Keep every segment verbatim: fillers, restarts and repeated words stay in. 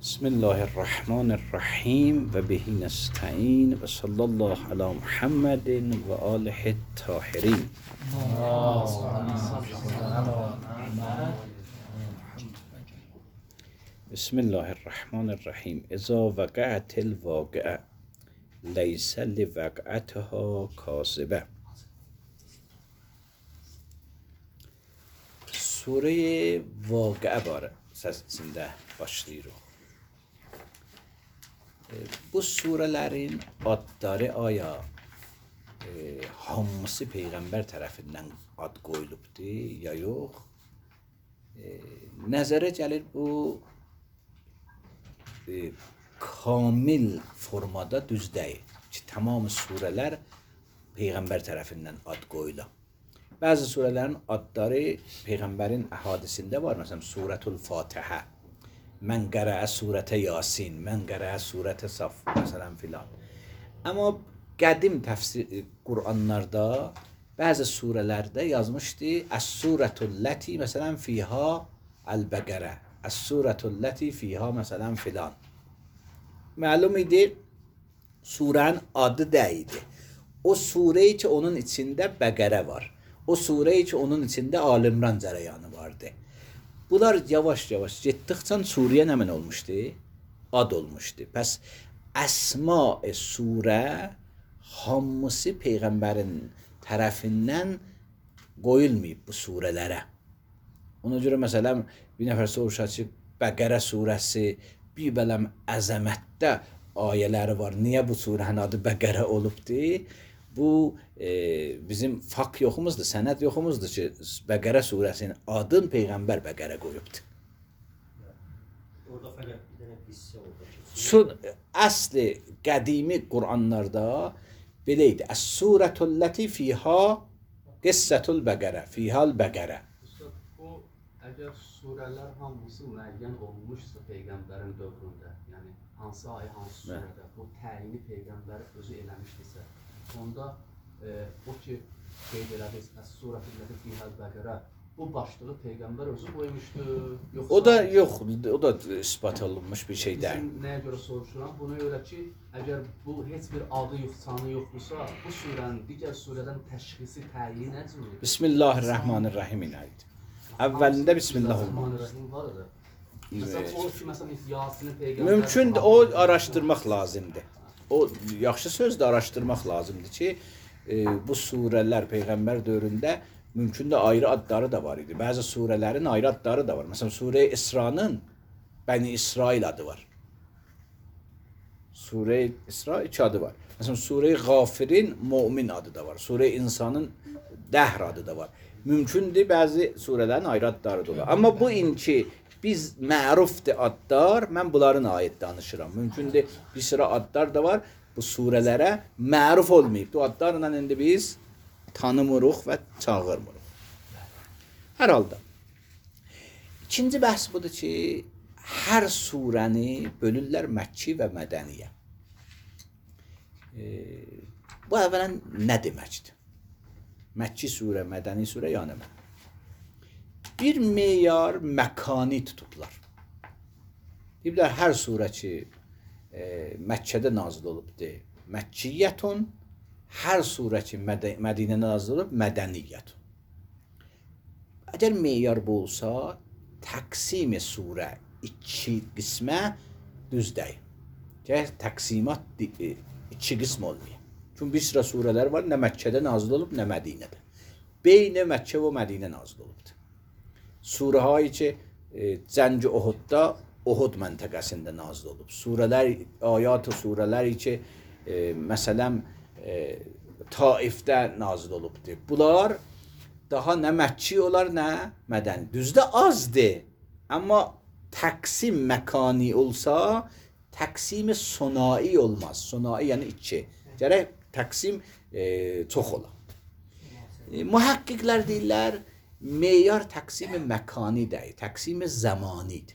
بسم الله الرحمن الرحیم و بهی نستعین و صلی الله علی محمد و آله الطاهرین. بسم الله الرحمن الرحیم. اذا وقعت الواقعه لیس لوقعتها کاذبه. Sure Vakıa var səsində başlayırıq. Bu surələrin adları aya e, hamısı Peyğəmbər tərəfindən ad qoyulubdur ya yox? E, nəzərə gəlir bu e, kamil formada düz deyil ki, tamam surələr Peyğəmbər tərəfindən ad qoyulub. Bəzi surələrin adları Peyğəmbərin əhadisində var. Məsələn, Surətul Fatihə, mən qərəə surətə Yasin, mən qərəə surətə Saf, məsələn filan. Amma qədim təfsir Qur'anlarda bəzi surələrdə yazmışdı Əs-surətul ləti, məsələn, fiha əl-bəqərə, Əs-surətul ləti fiha, məsələn, filan. Məlum idi, surənin adı deyildi. O surəyi ki, onun içində Bəqərə var. O sureyi ki, onun içində Alimran cərəyanı vardı. Bunlar yavaş-yavaş getdikcə surəyə nə mən olmuşdu? Ad olmuşdu. Pəs əsma-i surə hamısı Peyğəmbərin tərəfindən qoyulmayıb bu surələrə. Ona görə məsələn, bir nəfər soruşar ki, Bəqərə surəsi bir bələm əzəmətdə ayələri var. Niyə bu surənin adı Bəqərə olubdu? Bu e, bizim fak yoxumuzdur, sənət yoxumuzdur ki, Bəqərə surəsinin adın Peyğəmbər Bəqərə qoyubdur. Orada fəqət bir dənə hissə oldu. Sun, əsli qədimi Qur'anlarda belə idi. Əs-surətul ləti fiha qissətul Bəqərə, fihal Bəqərə. Bu, əgər surələr hamısı müəyyən olmuşsa Peyğəmbərin dövründə, yəni hansı ay, hansı surədə bu təyini Peyğəmbər özü eləmişdirsə, onda e, o ki, qeyd elədiniz, Əs-surətul ləti fihal Bəqərə, bu başlığı Peyğəmbər özü qoymuşdu, yoxsa... O da yox, o da ispat olunmuş bir şey deyil. Bizim nəyə görə soruşuram? Buna görə ki, əgər bu heç bir adı yox, sanı yoxdursa, bu surənin digər surədən təşxisi, təyin necədir? Bismillahirrahmanirrahim inəyid. Əvvəlində Bismillahirrahmanirrahim var idi. Məsələn, o ki, məsələn, Yasini Peyğəmbər... Mümkündür, o araşdırmaq lazımdır. O yaxşı sözdür, araşdırmaq lazımdır ki, e, bu surələr Peyğəmbər dövründə mümkündə ayrı adları da var idi. Bəzi surələrin ayrı adları da var. Məsələn, Surə-i İsra'nın Bəni İsrail adı var. Surə-i İsra iki adı var. Məsələn, Surə-i Qafirin Mümin adı da var. Surə-i İnsanın Dəhr adı da var. Mümkündür, bəzi surələrin ayrı adları da var. Amma bu inki biz mərufdur adlar, mən bunların aid danışıram. Mümkündür, bir sıra adlar da var, bu surələrə məruf olmayıb. Bu adlarla indi biz tanımırıq və çağırmırıq. Hər halda. İkinci bəhs budur ki, hər surəni bölürlər Məkki və Mədəniyə. E, bu əvvələn nə deməkdir? Məkki surə, Mədəni surə, yəni mən. Bir meyar məkani tutublar. Deyiblər, hər surə ki, e, Məkkədə nazil olubdur, Məkkiyyətun, hər surə ki, Mədinədə nazil olub, Mədəniyyətun. Əgər meyar bu olsa, təqsim surə iki qismə düz deyil. Gəl, təqsimat iki qism olmuyor. Çünki bir sıra surələr var, nə Məkkədə nazil olub, nə Mədinədə. Beynə Məkkə və Mədinə nazil olubdur. Surələri ki, e, Cəng-i Uhudda Uhud məntəqəsində nazil olub. Surələr, ayat-ı surələri ki, e, məsələn, e, Taifdə nazil olubdur. Bunlar daha nə Məkki olar, nə Mədəni. Düzdə azdır. Amma təqsim məkani olsa, təqsim sonai olmaz. Sonai yəni iki. Gərək təqsim e, çox ola. E, mühəqqqiqlər deyirlər, meyar təqsim məkani deyil, təqsim zamanidir.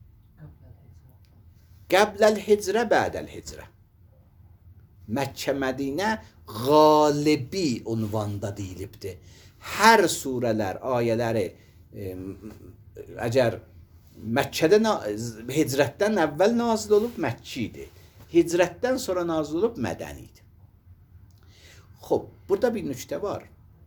Qəbləl hicrə, bədəl hicrə. Məkkə, Mədinə qalibi unvanda deyilibdir. Hər surələr, ayələri e, əgər Məkkədə hicrətdən əvvəl nazil olub, Məkki idi. Hicrətdən sonra nazil olub, Mədəni idi. Xoş, burada bir nüktə var.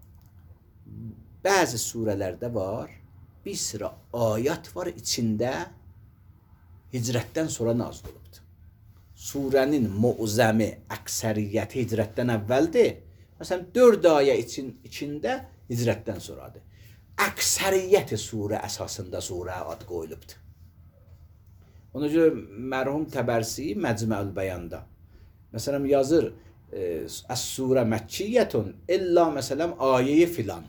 Bəzi surələrdə var, bir sıra ayət var içində hicrətdən sonra nazil olubdur. Surənin mu'zəmi, əksəriyyəti hicrətdən əvvəldir. Məsələn, dörd ayə için, içində hicrətdən sonradır. Əksəriyyəti surə əsasında surə ad qoyulubdur. Ona görə mərhum Təbərsi Məcmuəül Bəyanda məsələn yazır, Əs-surə Məkkiyyətun illa məsələn ayə filan.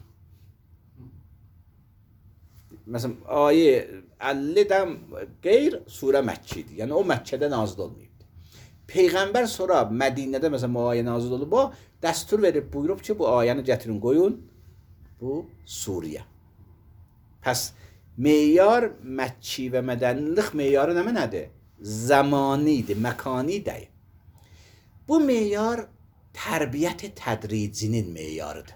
Məsələn, ayə əllidən qeyr surə Məkkidir. Yəni o Məkkədə nazil olmayıbdır. Peyğəmbər sonra Mədinədə məsələn o ayə nazil olub, o dəstur verib buyurub ki, bu ayəni gətirin qoyun bu surəyə. Pəs meyar Məkki və mədənilik meyarı nə mənədir? Zamanidir, məkanidir. Bu meyar tərbiyyət tədricinin meyarıdır.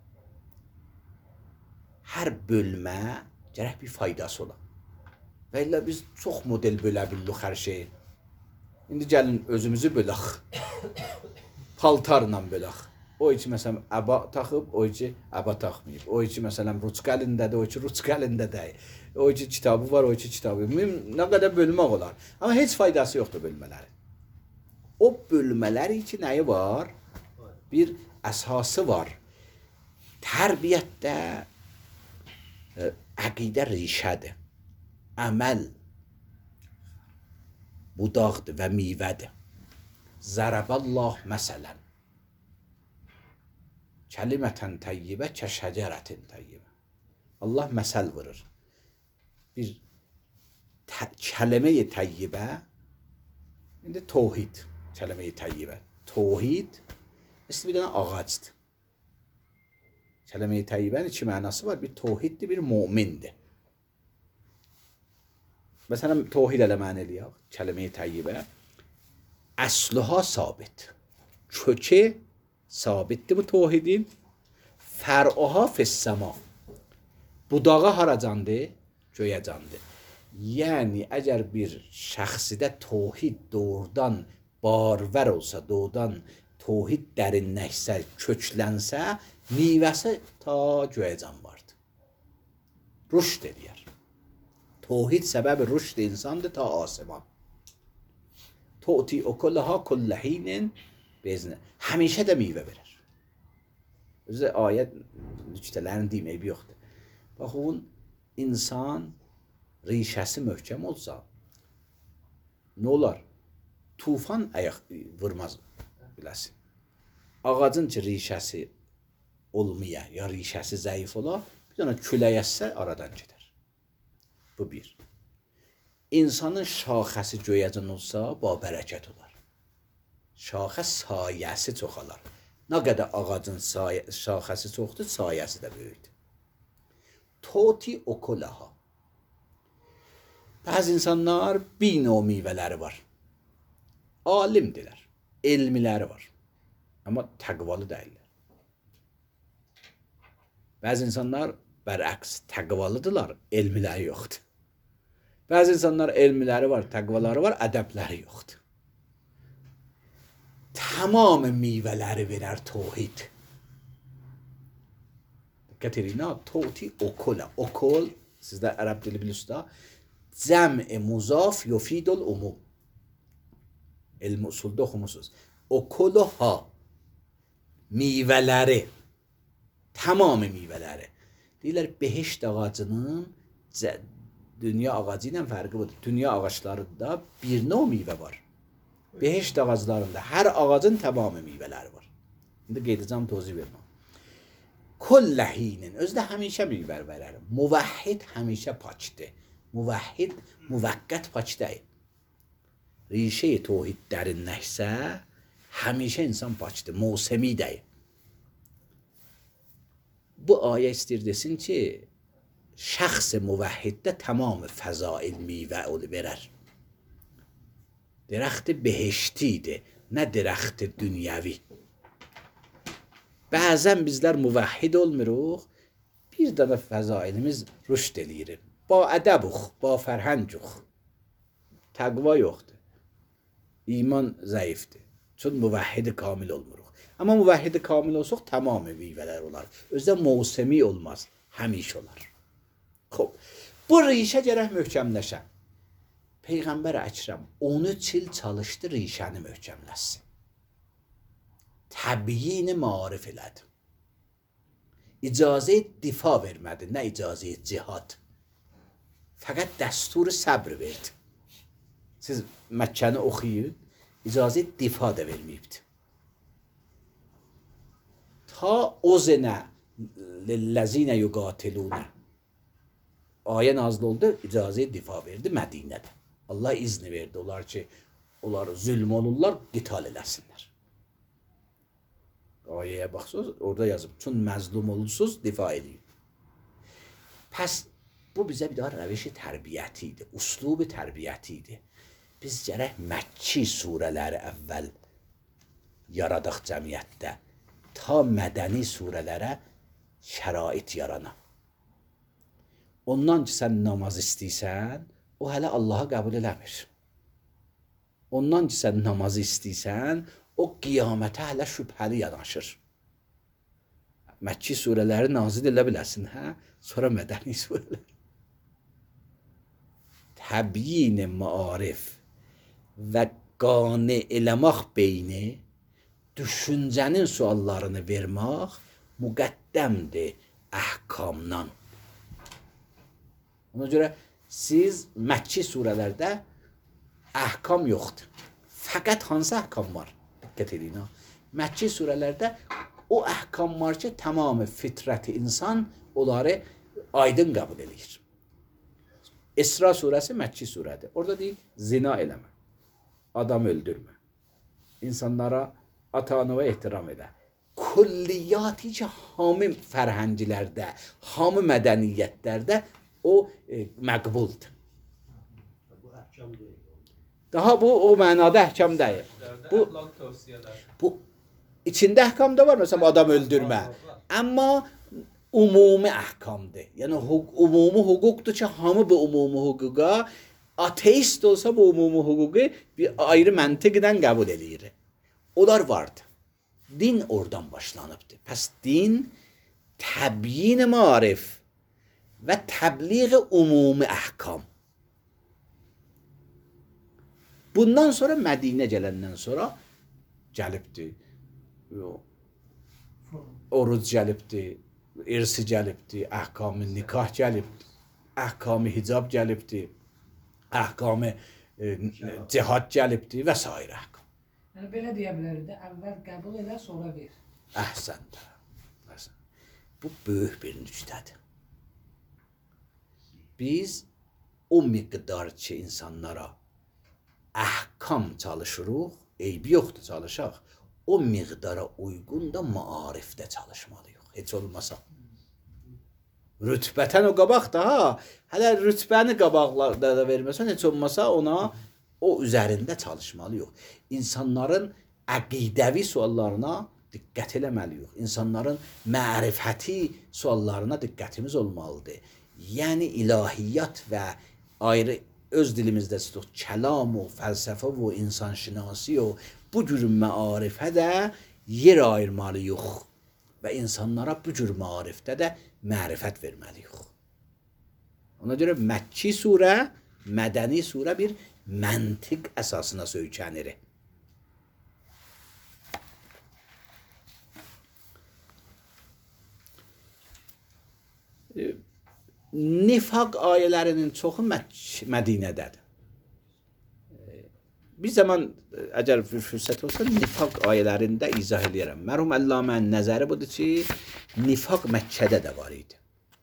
Hər bölmə gərək bir faydası ola. Və illə biz çox model bölə bildik hər şeyi. İndi gəlin özümüzü bölək. Paltarla bölək. O içi məsələn əba taxıb, o içi əba taxmayıb. O içi məsələn ruçka əlindədir, o içi ruçka əlindədir. O içi kitabı var, o içi kitabı. Nə qədər bölmək olar. Amma heç faydası yoxdur bölmələri. O bölmələr içi nəyi var? Bir əsası var. Tərbiyyətdə əqidə rişədir. Əməl budaqdır və meyvədir. Zərəbəllah məsələn. Kəlimətən təyyibə kəşəcərətin təyyibə. Allah məsəl vurur. Bir kəlime-i təyyibə, indi tohid kəlime-i təyyibə. Tohid, misli bir dənə ağacdır. Kəlime-i təyyibənin iki mənası var. Bir tohiddir, bir mümindir. Məsələn, tohid elə mənə eləyək. Kəlime-i təyyibə. Əsluha sabit. Kökü sabitdir bu tohidin. Fər'uha fissəma. Budağı haracandır? Göyəcandır. Yəni, əgər bir şəxsidə tohid doğrudan barvər olsa, doğrudan tohid dərinləşsə, köklənsə, meyvəsi ta göyəcan vardır. Rüşd eləyər. Tohid səbəbi rüşd insandır ta asman. Tu'ti ukulaha kulle hinin bezni. Həmişə də meyvə verir. Özü ayət nüktələrini demək yoxdur. Baxın, insan rişəsi möhkəm olsa, nə olar? Tufan ayaq vurmaz biləsin. Ağacın ki, rişəsi olmaya, ya rişəsi zəif ola, bir dənə küləy əssə aradan gedər. Bu bir. İnsanın şaxəsi göyəcən olsa, babərəkət olar. Şaxə sayəsi çoxalar. Nə qədər ağacın şaxəsi çoxdur, sayəsi də böyükdür. Toti okulaha. Bəzi insanlar bir növ meyvələri var. Alimdirlər, elmiləri var. Amma təqvalı deyirlər. Bəzi insanlar bərəks təqvalıdırlar, elmiləri yoxdur. Bəzi insanlar elmiləri var, təqvaları var, ədəbləri yoxdur. Tamam meyvələri verər tohid. Diqqət edin, toti okula. Okul, sizdə ərəb dili bilirsiniz, cəm-i muzaf yufidul umum. Elmi usulda oxumusunuz. Okuluha. Meyvələri. Tamamı meyvələri. Deyirlər, behişt ağacının dünya ağacı ilə fərqi budur. Dünya ağaçlarında bir növ meyvə var. Behişt ağaclarında hər ağacın tamamı meyvələri var. İndi qeydəcəm, tozih verməm. Kulləhinin, özü də həmişə meyvə verər. Muvəhhid həmişə paçdır. Muvəhhid, müvəqqət paç deyil. Rişə-i tohid dərinləşsə, həmişə insan paçdır, musemi deyil. Bu ayə istir desin ki, şəxs müvəhhiddə tamamı fəzail meyvə verər. Dirəxti behiştidir, nə dirəxti dünyəvi. Bəzən bizlər müvəhhid olmuruq, bir dənə fəzailimiz rüşd eləyir. ba ədəbuq, ba fərhəncuq. Təqva yoxdur. İman zəifdir. Çün müvəhhid kamil olmuruq. Amma müvəhhid kamil olsaq tamam vivələr olar. Özdə mövsemi olmaz. Həmiş olar. Xob. Bu rişə gərək möhkəmləşə. Peyğəmbər Əkrəm on üç il çalışdı rişəni möhkəmləşsin. Təbyin marif elədi. İcazə difa vermədi, nə icazə cihad. Fəqət dəstur səbr verdi. Siz Məkkəni oxuyun, icazə difa da verməyibdi. Ta o zenə lilləzinə yuqatilunə ayə nazil oldu, icazə difa verdi Mədinədə. Allah izni verdi onlar ki, onlar zülm olurlar, qital eləsinlər. Ayəyə baxsınız, orada yazıb, çün məzlum olursunuz, difa edin. Pəs, bu bizə bir daha rəvişi tərbiyyəti idi, uslubu tərbiyyəti idi. Biz gərək Məkki surələri əvvəl yaradaq cəmiyyətdə, ta mədəni surələrə şərait yarana. Ondan ki, sən namaz istəysən, o hələ Allah'a qəbul eləmir. Ondan ki, sən namazı istəysən, o qiyamətə hələ şübhəli yanaşır. Məkki surələri nazil elə biləsin, hə? Sonra mədəni surələr. Təbyin maarif və qane eləmək beyni, düşüncənin suallarını vermək müqəddəmdir əhkamdan. Ona görə siz Məkki surələrdə əhkam yoxdur. Fəqət hansı əhkam var? Diqqət edin. Məkki surələrdə o əhkam var ki, tamamı fitrəti insan onları aydın qəbul edir. İsra surəsi Məkki surədir. Orada deyil, zina eləmə, adam öldürmə, insanlara ata-anaya ehtiram edə. Külliyyatı ki, hamı fərhənglərdə, hamı mədəniyyətlərdə o e, məqbuldur. Bu əhkam deyil. Daha bu o mənada əhkam deyil. Bu, bu içində əhkam da var, məsələn adam öldürmə. Amma umumi əhkamdır. Yəni umumi hüquqdur ki, hamı bu umumi hüquqa ateist olsa bu umumi hüququ bir ayrı məntiqdən qəbul edir. Onlar vardı. Din oradan başlanıbdır. Pəs din təbyin marif və təbliğ umumi əhkam. Bundan sonra Mədinə gələndən sonra gəlibdir. Oruc gəlibdir, irsi gəlibdir, əhkam-ı nikah gəlibdir, əhkam-ı hicab gəlibdir, əhkam-ı e, cihad gəlibdir və s. əhkam. Yəni belə deyə bilərik də, əvvəl qəbul elə, sonra ver. Əhsən. Bu böyük bir nüktədir. Biz o miqdar ki insanlara əhkam çalışırıq, eybi yoxdur çalışaq, o miqdara uyğun da maarifdə çalışmalıyıq. Heç olmasa. Rütbətən o qabaq da, ha, hələ rütbəni qabaqlarda da verməsən, heç olmasa ona o üzərində çalışmalıyıq. İnsanların əqidəvi suallarına diqqət eləməliyik. İnsanların mərifəti suallarına diqqətimiz olmalıdır. Yəni ilahiyyat və ayrı öz dilimizdə tutuq kəlam o, fəlsəfə o, insanşinasi o, bu cür məarifə də yer ayırmalıyıq və insanlara bu cür maarifdə də mərifət verməliyik. Ona görə Məkki surə, mədəni surə bir məntiq əsasına söykənir. Nifaq ayələrinin çoxu Mədinədədir. Bir zaman, əgər fürsət olsa, nifaq ayələrində izah edirəm. Mərhum Əlləmənin nəzəri budur ki, nifaq Məkkədə də var idi.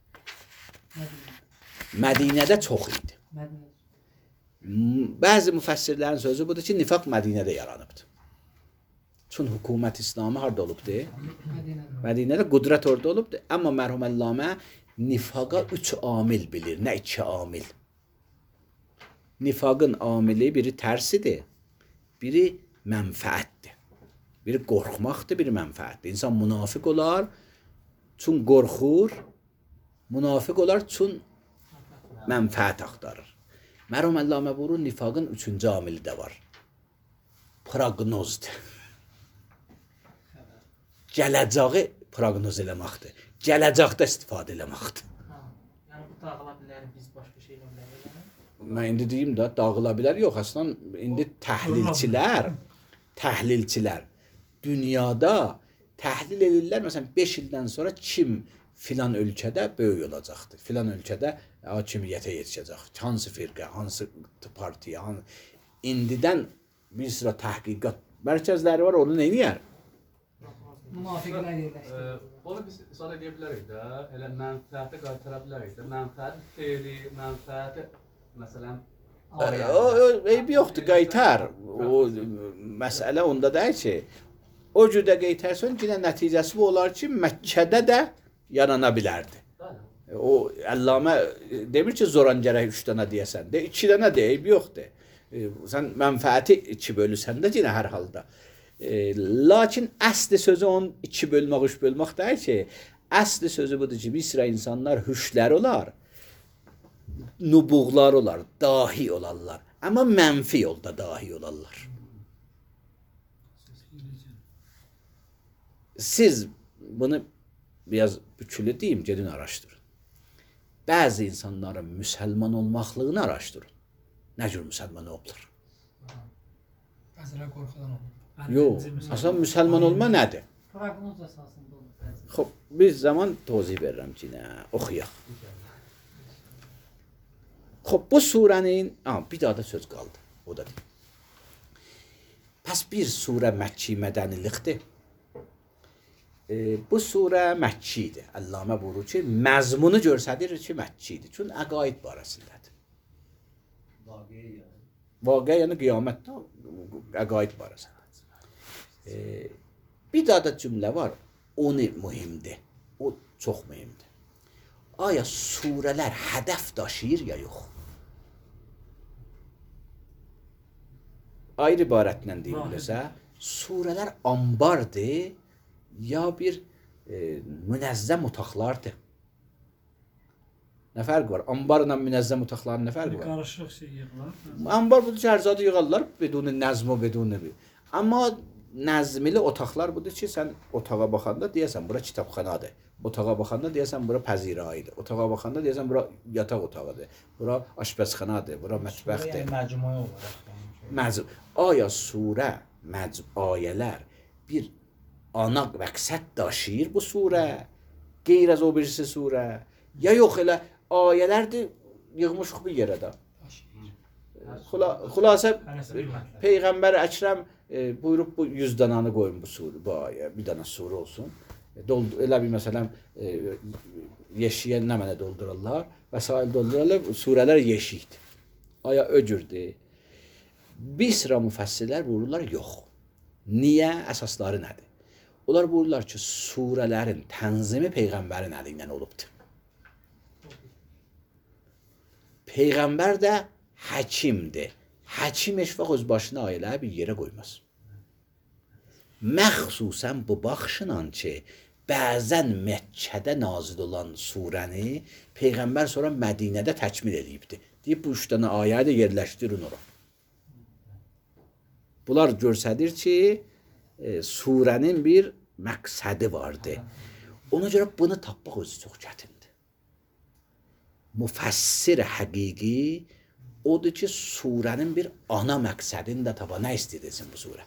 Mədinədə çox idi. Bəzi müfəssirlərin sözü budur ki, nifaq Mədinədə yaranıbdır. Çün hökumət İslamı harada olubdur? Mədinədə qudrət orada olubdur. Amma mərhum Əlləmə nifaqa üç amil bilir, nə iki amil. Nifaqın amili biri tərsidir, biri mənfəətdir. Biri qorxmaqdır, biri mənfəətdir. İnsan münafiq olar, çün qorxur, münafiq olar, çün Mənfəət axtarır. Mərhum Əllamə buyurur, nifaqın üçüncü amili də var. Proqnozdur. Gələcəyi proqnoz eləməkdir. Gələcəkdə istifadə eləməkdir. Yəni bu dağıla bilər, biz başqa şeylə bilərik. Mən indi deyim də dağıla bilər. Yox, əslən indi təhlilçilər, təhlilçilər dünyada təhlil edirlər. Məsələn, beş ildən sonra kim filan ölkədə böyük olacaqdır. Filan ölkədə hakimiyyətə yetişəcək. Hansı firqə, hansı partiya, hansı... indidən bir sıra təhqiqat mərkəzləri var, onu nə edir? Münafiqlər yerləşdirir. Onu biz istifade edə bilərik də, elə mənfəətə qaytara bilərik də. Mənfəət xeyri, mənfəəti məsələn O eybi yoxdur, qaytar. O məsələ onda deyil ki, o cürdə qaytarsan yenə nəticəsi bu olar ki, Məkkədə də yanana bilərdi. O Əllamə demir ki, zoran gərək üç dənə deyəsən. De, iki dənə de, eybi yoxdur. Sən mənfəəti iki bölürsən də yenə hər halda. E, lakin əsli sözü onun iki bölmək, üç bölmək deyil ki, əsli sözü budur ki, bir sıra insanlar hüşlər olar, nubuğlar olar, dahi olarlar. Amma mənfi yolda dahi olarlar. Siz bunu biraz bükülü deyim, gedin araşdırın. Bəzi insanların müsəlman olmaqlığını araşdırın. Nə cür müsəlman olurlar? Bəzilər qorxudan olur. Yox, aslında müsəlman olma nədir? Proqnoz əsasında olur bəzi. Xoş, bir zaman tozih verirəm ki, nə, oxuyaq. Xoş, bu surənin, ha, bir daha da söz qaldı, o da deyil. Pəs bir surə Məkki mədənilikdir. E, bu surə Məkkidir. Əllamə buyurur ki, məzmunu görsədir ki, Məkkidir. Çünki əqaid barəsindədir. Vaqiə yəni. Vaqiə yəni qiyamətdə əqaid barəsindədir. E, bir daha da cümlə var, o ne mühimdir, o çox mühimdir. Aya surələr hədəf daşıyır ya yox? Ayrı ibarətlə deyilirsə, surələr ambardır, ya bir e, münəzzəm otaqlardır. Nə fərq var? Ambarla münəzzəm otaqların nə fərqi var? Qarışıq şey yığılar. Ambar budur ki, hər zadı yığarlar, beduni nəzm o beduni bir. Amma nəzmli otaqlar budur ki, sən otağa baxanda deyəsən, bura kitabxanadır. Otağa baxanda deyəsən, bura pəzirayıdır. Otağa baxanda deyəsən, bura yataq otağıdır. Bura aşpəzxanadır, bura mətbəxdir. Yəni məcmuə olaraq. Məcm. Aya surə, məcm, ayələr bir ana məqsəd daşıyır bu surə, qeyr az o birisi surə. Ya yox elə ayələrdir, yığmışıq bir yerə də. Xula, xülasə, Peyğəmbər Əkrəm e, buyurub bu yüz dənanı qoyun bu surə, bu ayə, bir dənə surə olsun. E, doldu, elə bir məsələn, e, yeşiyə nə mənə doldururlar, vəsail doldururlar, surələr yeşikdir. Aya öcürdür. Bir sıra müfəssirlər buyururlar, yox. Niyə? Əsasları nədir? Onlar buyururlar ki, surələrin tənzimi Peyğəmbərin əli ilə olubdur. Peyğəmbər də həkimdir. Həkim heç vaxt öz başına ailəyə bir yerə qoymaz. Məxsusən bu baxışla ki, bəzən Məkkədə nazil olan surəni Peyğəmbər sonra Mədinədə təkmil edibdir. Deyib, bu üç dənə ayə də yerləşdirin ora. Bunlar görsədir ki, e, surənin bir məqsədi vardır. Ona görə bunu tapmaq özü çox çətindir. Müfəssir həqiqi odur ki, surənin bir ana məqsədini də tapa. Nə istəyirsin bu surə?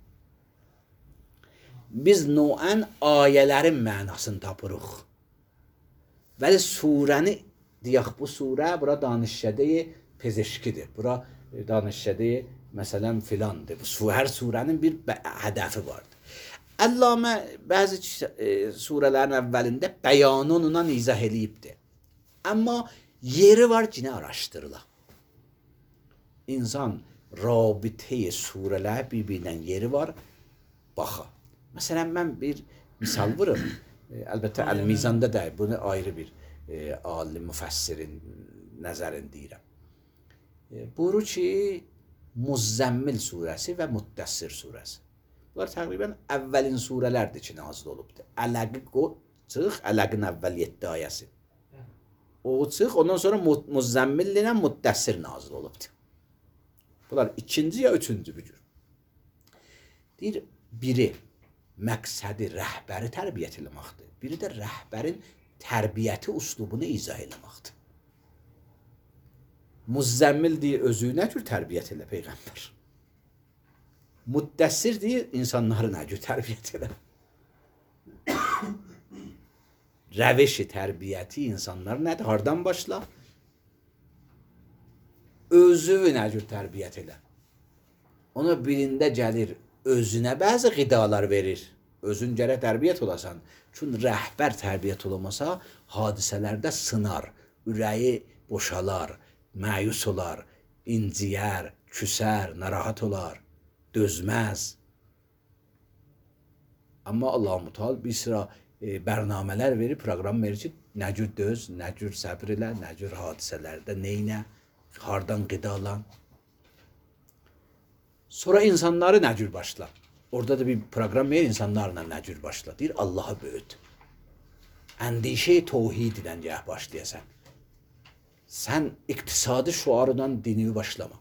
Biz noən ayələrin mənasını tapırıq. Vəli surəni, deyək bu surə, bura danışşədə pezeşkidir. Bura danışşədə məsələn filandır. Bu hər surənin bir hədəfi vardır. Əllamə bəzi e, surələrin əvvəlində bəyanonla izah eləyibdir. Amma yeri var ki, nə araşdırıla. İnsan rabitəyə surələr bir-birindən yeri var, baxa. Məsələn, mən bir misal vurum. E, əlbəttə, Əl-Mizanda da bunu ayrı bir e, alim müfəssirin nəzərin deyirəm. E, buyurur ki, Muzzəmmil surəsi və Muddəssir surəsi. Bunlar təqribən əvvəlin surələrdir ki, nazil olubdur. Ələqi qoçıq, Ələqin əvvəl yeddi ayəsi. O çıx, ondan sonra Muzzəmmil ilə Muddəssir nazil olubdur. Bunlar ikinci ya üçüncü bir cür. Deyir, biri məqsədi rəhbəri tərbiyyət eləməkdir. Biri də rəhbərin tərbiyyəti üslubunu izah eləməkdir. Muzzəmmil deyir, özü nə cür tərbiyyət elə Peyğəmbər. Muddəssir deyir, insanları nə cür tərbiyyət elə. Rəveşi tərbiyyəti insanlar nədir? Hardan başla? Özü nə cür tərbiyyət elə. Ona birində gəlir, özünə bəzi qidalar verir. Özün gərək tərbiyyət olasan. Çünki rəhbər tərbiyyət olmasa, hadisələrdə sınar, ürəyi boşalar, məyus olar, inciyər, küsər, narahat olar, dözməz. Amma Allah-u Müteal bir sıra e, bərnamələr verir, proqram verir ki, nə cür döz, nə cür səbr elə, nə cür hadisələrdə neynə, hardan qidalan. Sonra insanları nə cür başla. Orada da bir proqram verir, insanlarla nə cür başla. Deyir, Allahı böyüt. Əndişə-i təvhid ilə gəh başlayasan. Sən iqtisadi şuarından dini başlama.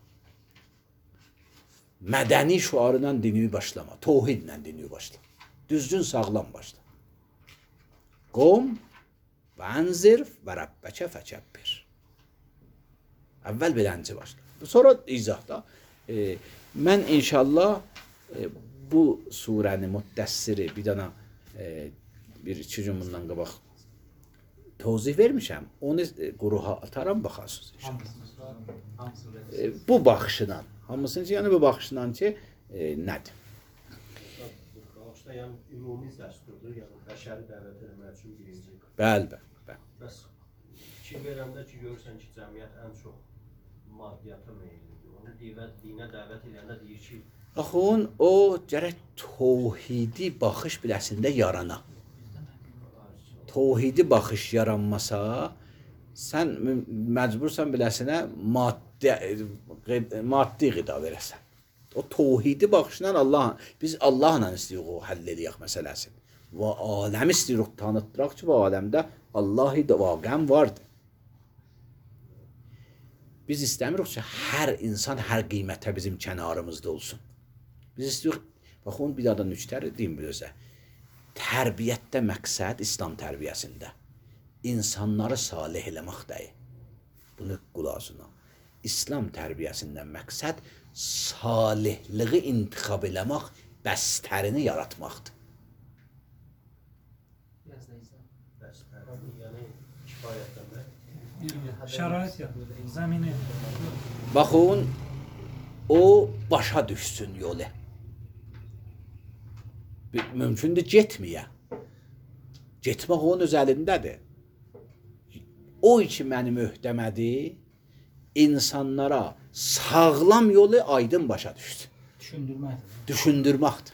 Mədəni şuarından dini başlama. Təvhidlə dini başla. Düzgün sağlam başla. Qom və ənzir və Rəbbəkə fəkəbbir. Əvvəl belənci başla. Sonra izahda e, mən inşallah e, bu surəni Muddəssiri bir dana e, bir iki gün bundan qabaq tozih vermişəm. Onu e, quruha ataram, baxarsınız inşallah. E, bu baxışla. Hamısını ki, yəni bu baxışla ki, e, nədir? Bağışda, yəni ümumi dəsturdur, yəni bəşəri dəvət etmək üçün birinci. Bəli, bəli, bəli. Bəs fikir verəndə ki, görürsən ki, cəmiyyət ən çox maddiyyata meyillidir. Onu dinə, dinə dəvət edəndə deyir ki, Axın, o gərək təvhidi baxış biləsində yarana. Təvhidi baxış yaranmasa, sən məcbursan biləsinə maddi, maddi qida verəsən. O təvhidi baxışla Allah, biz Allahla istəyirik o həll eləyək məsələsini. Və aləm istəyirik tanıtdıraq ki, bu aləmdə Allah-i vaqən vardır. Biz istəmirik ki, hər insan hər qiymətə bizim kənarımızda olsun. Biz istəyirik, baxın, bir daha da nüktər deyim bir özə. Tərbiyyətdə məqsəd İslam tərbiyəsində insanları salih eləməkdəyir. Bunu qulağına. İslam tərbiyəsindən məqsəd salihliği intixab eləmək, bəstərini yaratmaqdır. bəstərini, yəni kifayətlənmək. Şərait yadır, zəmini. Baxın, o başa düşsün yolu. Mümkündür getməyə. Getmək onun öz əlindədir. O ki mənim öhdəmədir, insanlara sağlam yolu aydın başa düşsün. Düşündürməkdir. Düşündürməkdir.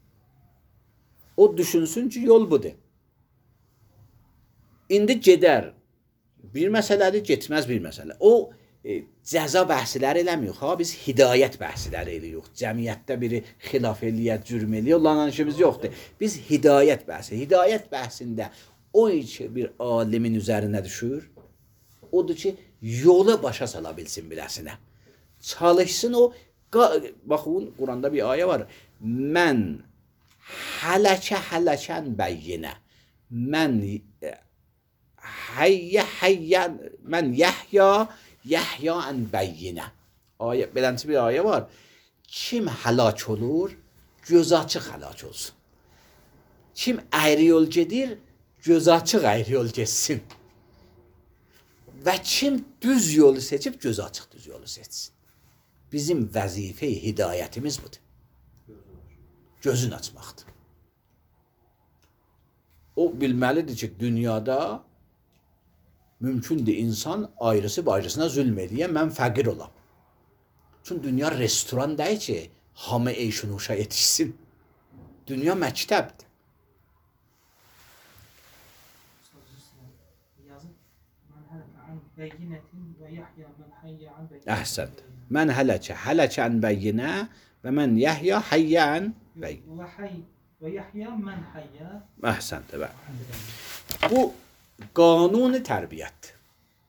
O düşünsün ki, yol budur. İndi gedər. Bir məsələdir, getməz bir məsələ. O e, cəza bəhsləri eləmiyor. Ha, biz hidayət bəhsləri eləyirik. Cəmiyyətdə biri xilaf eləyər, cürm eləyər. Onlarla işimiz yoxdur. Biz hidayət bəhsi. Hidayət bəhsində o ki bir alimin üzərinə düşür, odur ki, yolu başa sala bilsin biləsinə. Çalışsın o, baxın, Quranda bir ayə var. Mən hələkə hələkən bəyyinə. Mən həyyə həyyən, mən yəhya, yəhya ən bəyyinə. Ayə, belənçi bir ayə var. Kim həlak olur, göz açıq həlak olsun. Kim əyri yol gedir, göz açıq əyri yol getsin. Və kim düz yolu seçib, göz açıq düz yolu seçsin. Bizim vəzifə-i hidayətimiz budur. Gözün açmaqdır. O bilməlidir ki, dünyada mümkündür insan ayrısı ayrısına zülm edir. Mən fəqir olam. Çünki dünya restoran deyil ki, hamı eyşunuşa yetişsin. Dünya məktəbdir. Əhsənd. Mən hələkə, hələkə ən bəyyinə və mən yəhya həyyə ən bəyyinə. Və yəhyə mən həyyə. Əhsənd. Bu qanuni tərbiyyətdir.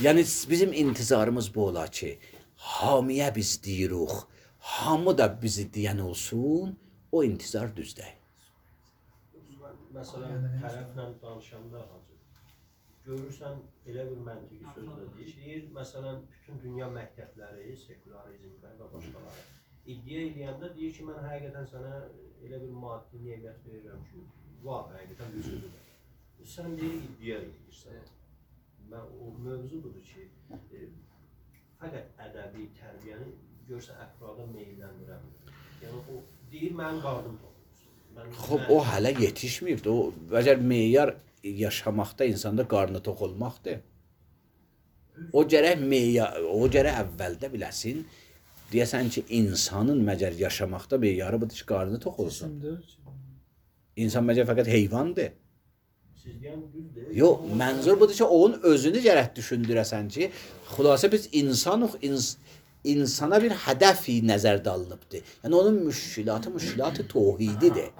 Yəni bizim intizarımız bu ola ki, hamiyə biz deyirik, hamı da bizi deyən olsun, o intizar düz deyil. Məsələn, tərəflə danışanda hacı, görürsən elə bir məntiqi sözlə deyir. Deyir, məsələn, bütün dünya məktəbləri, sekularizmlər və başqaları iddia edəndə deyir ki, mən həqiqətən sənə elə bir maddi nemət verirəm ki, var, həqiqətən düzdür. Sən deyir, iddia edirsən. Mən o mövzu budur ki, e, fəqət ədəbi tərbiyəni görsə əfrada meyilləndirəm. Yəni o deyir, mənim qardım toxunur. Xob, o hələ yetişməyibdir. O, əgər meyar yaşamaqda insanda qarnı tox olmaqdır. O gərək meyar, o gərək əvvəldə biləsin, deyəsən ki, insanın məgər yaşamaqda meyarı budur ki, qarnı tox olsun. İnsan məgər fəqət heyvandır. Siz deyən düzdür. Yox, mənzur budur ki, onun özünü gərək düşündürəsən ki, xülasə biz insanıq, ins insana bir hədəfi nəzərdə alınıbdır. Yəni onun müşkilatı, müşkilatı tohididir.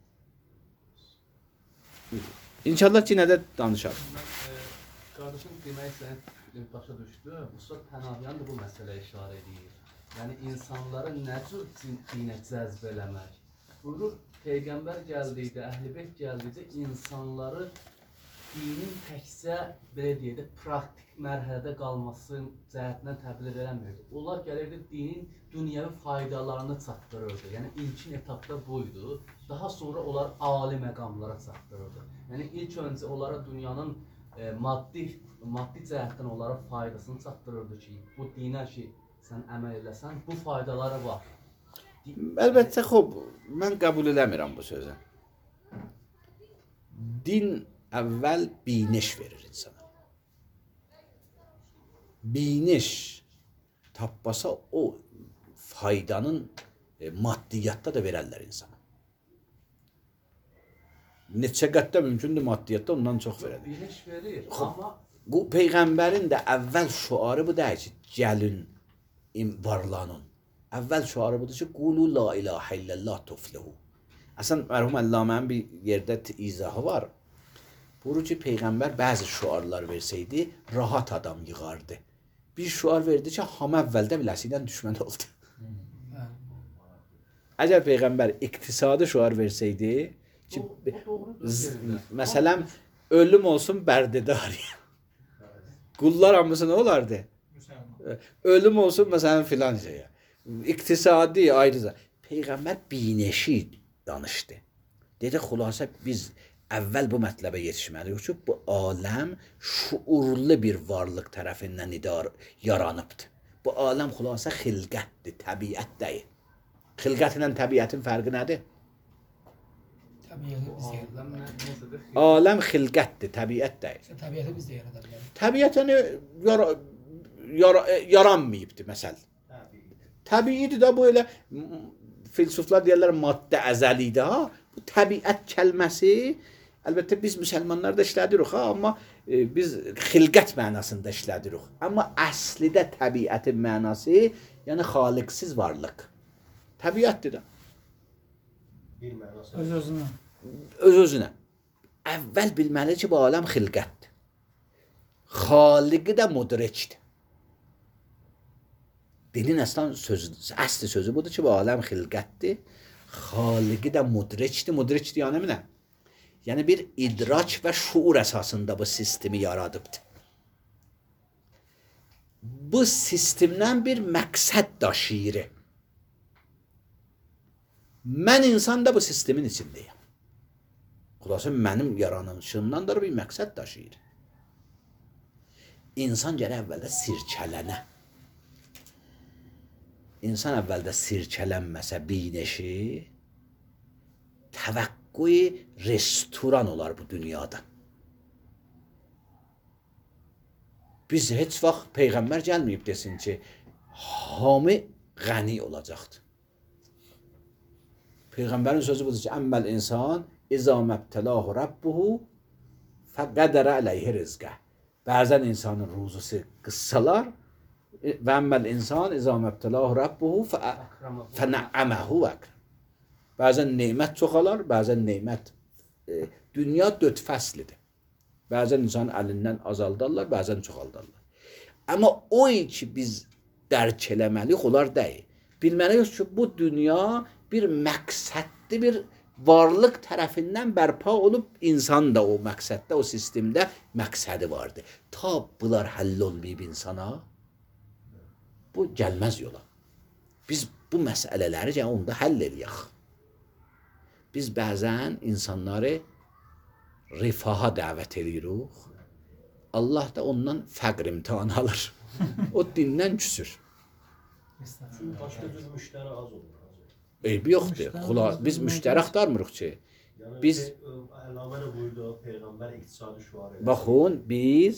İnşallah ki, nədə danışaq. Qardaşım demək istəyən başa düşdü. Ustad Pənahyan da bu məsələyə işarə edir. Yəni insanları nə cür dinə cəzb eləmək? Buyurur, Peyğəmbər gəldikdə, Əhl-i-Beyt gəldikdə insanları dinin təkcə, belə deyək də, praktik mərhələdə qalması cəhətindən təbliğ eləmirdi. Onlar gəlirdi, dinin dünyəvi faydalarını çatdırırdı. Yəni ilkin etapda buydu. Daha sonra onlar ali məqamlara çatdırırdı. Yəni ilk öncə onlara dünyanın e, maddi, maddi cəhətdən onlara faydasını çatdırırdı ki, bu dinə ki, sən əməl eləsən, bu faydaları var. Əlbəttə, xob, mən qəbul eləmirəm bu sözü. Din əvvəl biniş verir insana. Biniş tapbasa o faydanın e, maddiyyatda da verərlər insana. Neçə qəddə mümkündür maddiyyatda ondan çox verərlər. Biniş verir, Xob, amma bu Peyğəmbərin də əvvəl şüarı bu deyil ki, gəlin varlanın. Əvvəl şüarı budur ki, qulu la ilahə illəllah tuflihu. Əsən, mərhum Əlləmənin bir yerdə izahı var. Buyurur ki, Peyğəmbər bəzi şüarlar versəydi, rahat adam yığardı. Bir şüar verdi ki, hamı əvvəldə biləsiylə düşmən oldu. Əgər Peyğəmbər iqtisadi şüar versəydi, ki, məsələn, ölüm olsun bərdidari. Qullar hamısı nə olardı? Ölüm olsun, məsələn, filan şeyə. İqtisadi, ayrıca. Peyğəmbər bineşi danışdı. Dedi, xülasə biz əvvəl bu mətləbə yetişməliyik ki, bu aləm şuurlu bir varlıq tərəfindən idar yaranıbdır. Bu aləm xülasə xilqətdir, təbiət deyil. Xilqət ilə təbiətin fərqi nədir? Təbiəti biz də yarada bilərik. Aləm xilqətdir, təbiət deyil. Təbiəti biz də yarada bilərik. Təbiətini yara, yara, yaranmayıbdır, məsəl. Təbiidir də bu elə, filsuflar deyərlər, maddə əzəlidir, ha? Bu təbiət kəlməsi, əlbəttə biz müsəlmanlar da işlədirik, ha? Amma e, biz xilqət mənasında işlədirik. Amma əslidə təbiətin mənası, yəni xaliqsiz varlıq. Təbiətdir də. Bir mənası. Öz-özünə. Öz-özünə. Əvvəl bilməli ki, bu aləm xilqətdir. Xaliqi də müdrikdir. Dinin əslan sözü, əsli sözü budur ki, bu aləm xilqətdir. Xaliqi də müdrikdir. Müdrikdir yəni nə? Yəni bir idrak və şuur əsasında bu sistemi yaradıbdır. Bu sistemdən bir məqsəd daşıyır. Mən insan da bu sistemin içindəyəm. Xülasə mənim yaranışımdan da bir məqsəd daşıyır. İnsan gərək əvvəldə sirkələnə. İnsan əvvəldə sirkələnməsə bineşi, təvəqqüi restoran olar bu dünyada. Biz heç vaxt Peyğəmbər gəlməyib desin ki, hamı qəni olacaqdır. Peyğəmbərin sözü budur ki, əmməl insan İzâ məbtəlahu rabbuhu fəqədərə əleyhi rizqə. Bəzən insanın ruzusu qıssalar və əmməl insan İzâ məbtəlahu rabbuhu fənə'əməhu əkrəm. Bəzən neymət çoxalar, bəzən neymət e, dünya dörd fəslidir. Bəzən insan əlindən azaldarlar, bəzən çoxaldarlar. Amma o ki biz dərk eləməliyik, onlar deyil. Bilməliyik ki, bu dünya bir məqsədli bir varlıq tərəfindən bərpa olub, insan da o məqsəddə, o sistemdə məqsədi vardır. Ta bunlar həll olmayıb insana, bu gəlməz yola. Biz bu məsələləri yəni onda həll eləyək. Biz bəzən insanları rifaha dəvət edirik. Allah da ondan fəqr imtihanı alır. O dindən küsür. Çünki başqa cür müştəri az olur. Eybi yoxdur. Xula, biz müştəri axtarmırıq ki. Yəni, Biz Əlamə də buyurdu, Peyğəmbər iqtisadi şüar edir. baxın, biz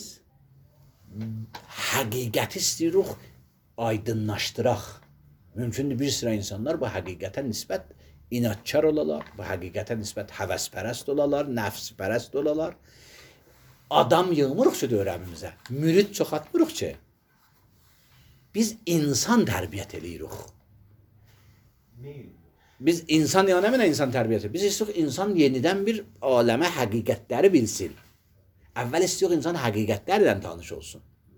həqiqəti istəyirik, aydınlaşdıraq. Mümkündür bir sıra insanlar bu həqiqətə nisbət inadkar olalar, bu həqiqətə nisbət həvəspərəst olalar, nəfspərəst olalar. Adam yığmırıq ki, dövrəmimizə, mürid çoxatmırıq ki. Biz insan tərbiyyət eləyirik. Meyil. Biz insan ya nə mənə insan tərbiyyəti? Biz istiyoruz insan yenidən bir aləmə həqiqətləri bilsin. Əvvəl istiyoruz insan həqiqətlərlə tanış olsun.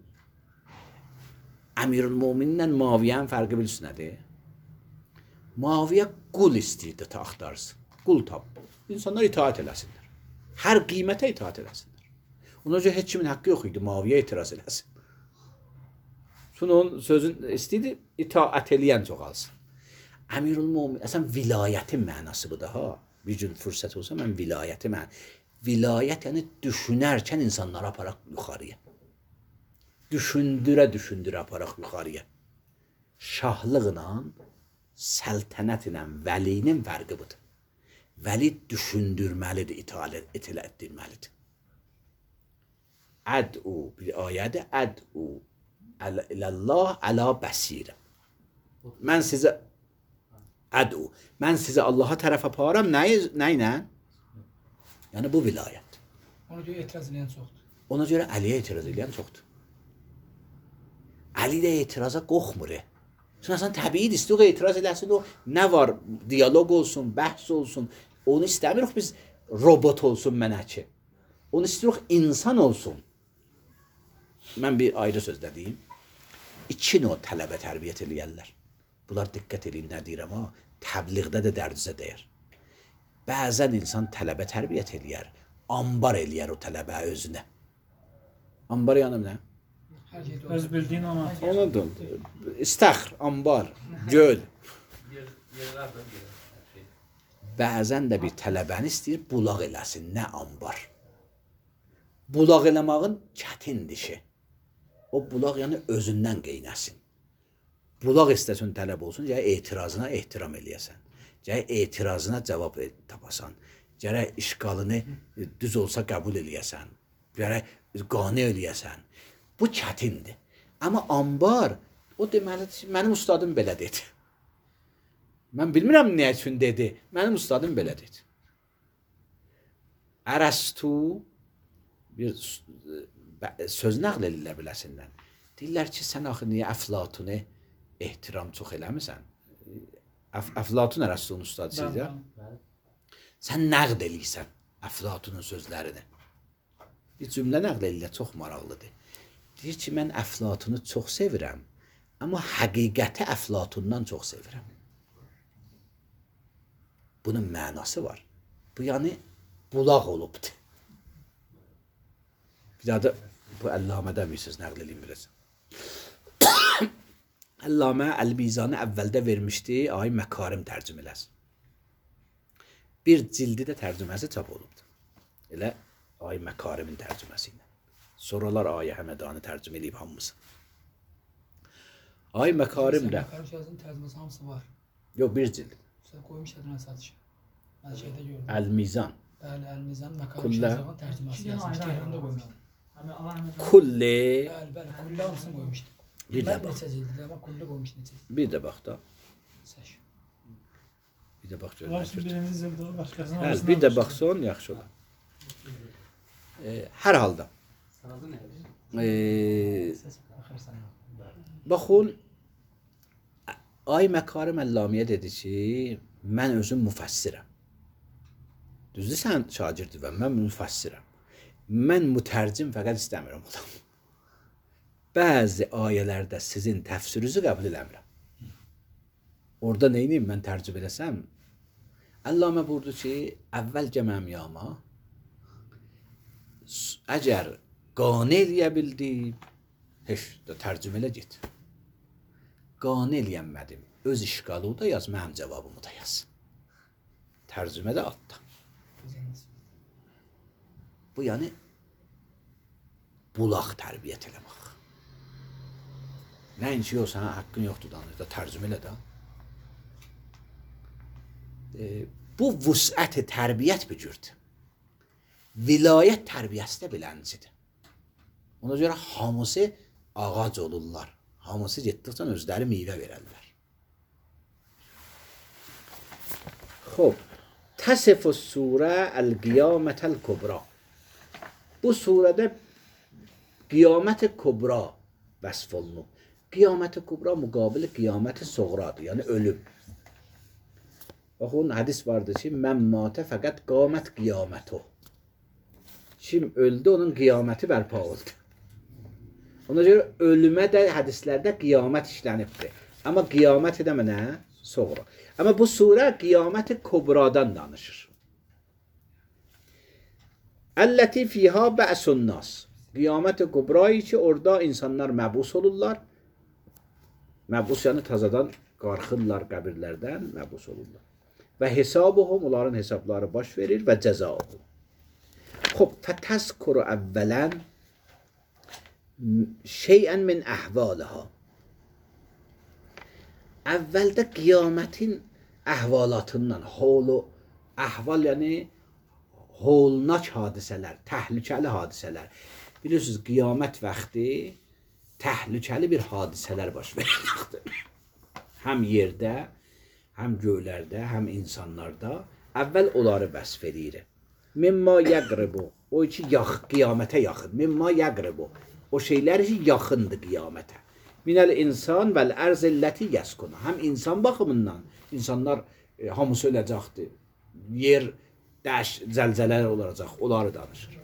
Əmirül-Möminlə Muaviyyənin fərqi bilsin nədir? Muaviyyə qul istəyirdi ta axtarsın. Qul tapdı. İnsanlar itaat eləsinlər. Hər qiymətə itaat eləsinlər. Ona görə heç kimin haqqı yox idi Muaviyyə etiraz eləsin. Sonra onun sözün istəyirdi itaat eləyən çoxalsın. Əmirül-Mömin, əsən vilayətin mənası bu da ha. Bir gün fürsət olsa mən vilayəti mən. Vilayət yəni düşünərkən insanları aparaq yuxarıya. Düşündürə düşündürə aparaq yuxarıya. Şahlıqla, səltənət ilə vəlinin fərqi budur. Vəli düşündürməlidir, itaat etdirməlidir. Əd'u, bir ayədir, əd'u ilallah əla bəsirə. Mən sizə əd'u, mən sizə Allaha tərəf aparam, nə ilə? Yəni bu vilayət. Ona görə etiraz edən çoxdur. Ona görə Əliyə etiraz edən çoxdur. Əli də etiraza qorxmur. Çünki əsən təbii istiyor etiraz eləsin, o nə var, diyaloq olsun, bəhs olsun. Onu istəmirik biz robot olsun mənəki. Onu istiyoruz insan olsun. Mən bir ayrı sözdə deyim. İki növ tələbə tərbiyyət eləyərlər. Bunlar diqqət edin nə deyirəm ha, təbliğdə də dərdizə deyər. Bəzən insan tələbə tərbiyyət eləyər, ambar eləyər o tələbə özünə. Ambar yanım nə? Öz bildiyin ona. Anladın. İstəxr, ambar, göl. Bəzən də bir tələbəni istəyir bulaq eləsin, nə ambar. Bulaq eləmağın çətin dişi. O bulaq yəni özündən qeynəsin. Bulaq istəsin tələb olsun, gərək etirazına ehtiram eləyəsən. Gərək etirazına cavab tapasan. Gərək işqalını düz olsa qəbul eləyəsən. Gərək qane eləyəsən. Bu çətindir. Amma ambar, o deməlidir ki, mənim ustadım belə dedi. Mən bilmirəm nə üçün dedi. Mənim ustadım belə dedi. Ərəstu bir söz nəql edirlər biləsindən. Deyirlər ki, sən axı niyə Əflatunu ehtiram çox eləmirsən? Əf Əflatun Ərəstunun ustadısıydı ya. Sən nəqd eləyirsən Əflatunun sözlərini. Bir cümlə nəql edirlər, çox maraqlıdır. Deyir ki, mən Əflatunu çox sevirəm, amma həqiqəti Əflatundan çox sevirəm. Bunun mənası var. Bu yəni bulaq olubdur. Bir daha da bu Əllamədən bir söz nəql edeyim biraz. Əllamə Əl-Mizanı əvvəldə vermişdi, ay Məkarim tərcümələsi. Bir cildi də tərcüməsi çap olubdur. Elə ay Məkarimin tərcüməsi ilə. Sonralar Ayə Həmədanı tərcümə edib hamısı. Ay Məkarim də. Məkarim sözünün tərcüməsi hamısı var. Yox, bir cild. Sən qoymuş adına satış. Mən şeydə gördüm. Əl-Mizan. Bəli, Əl-Mizan Məkarim Kullə. sözünün tərcüməsi yazmış. Tehranda qoymuşdu. Kulli. Bəli, bəli, kullə hamısını qoymuşdu. Bir də Mən bax. neçə cildi, amma kullə qoymuş neçə cildi. Bir də bax da. Səş. Bir də bax Var görmək. birinci zildə başqasının Bəli, arasına bir də almışlar. baxsan yaxşı olar. E, hər halda. Sırada nədir? E, Səs baxırsan. baxın, Ay Məkarim Əllamiyyə dedi ki, mən özüm müfəssirəm. Düzdür, sən şagirdi və mən müfəssirəm. Mən mütərcim fəqət istəmirəm olam. bəzi ayələrdə sizin təfsirinizi qəbul eləmirəm. Orada nə edeyim mən tərcümə eləsəm? Allamə buyurdu ki, əvvəlcə məmyama əgər qane eləyə bildi, heç də tərcümə elə get. Qane eləyənmədim. Öz işqalı da yaz, mənim cavabımı da yaz. Tərcümə də atda. Bu yəni bulaq tərbiyyət eləmək. Nəinki yox, sənə haqqın yoxdur danışda, tərcümə elə də. E, bu vüsət tərbiyyət bir cürdür. Vilayət tərbiyəsi də biləncidir. Ona görə hamısı ağac olurlar. Hamısı getdikcə özləri meyvə verərlər. Xob, təsif-ü surə əl-qiyamətəl kubra. Bu surədə qiyamət-i kubra vəsf olunub. Qiyamət-i kubra müqabili qiyamət-i soğradır, yəni ölüm. Baxın, hədis vardır ki, mən matə fəqət qamət qiyamətu. Kim öldü, onun qiyaməti bərpa oldu. Ona görə ölümə də hədislərdə qiyamət işlənibdir. Amma qiyamət də mənə soğra. Amma bu surə qiyamət-i kubradan danışır. Əlləti fiyha bə'sun nas. Qiyamət-i kubrayı ki, orada insanlar məbus olurlar. Məbus yəni tazadan qarxırlar qəbirlərdən, məbus olurlar. Və hesabuhum, onların hesabları baş verir və cəzaohum. Xob, fətəzkuru əvvələn şeyən min əhvalıha. Əvvəldə qiyamətin əhvalatından, holu, əhval yəni holnak hadisələr, təhlükəli hadisələr. Bilirsiniz, qiyamət vaxtı təhlükəli bir hadisələr baş verir. Həm yerdə, həm göylərdə, həm insanlarda. Əvvəl onları vəsf edir. Mimma yəqribu, o ki, yax, qiyamətə yaxın. Mimma yəqribu, o şeylər ki, yaxındır qiyamətə. Minəl insan vəl ərzilləti yəskunu. Həm insan baxımından, insanlar e, hamısı öləcəkdir. Yer, dəş, zəlzələr olacaq, onları danışır.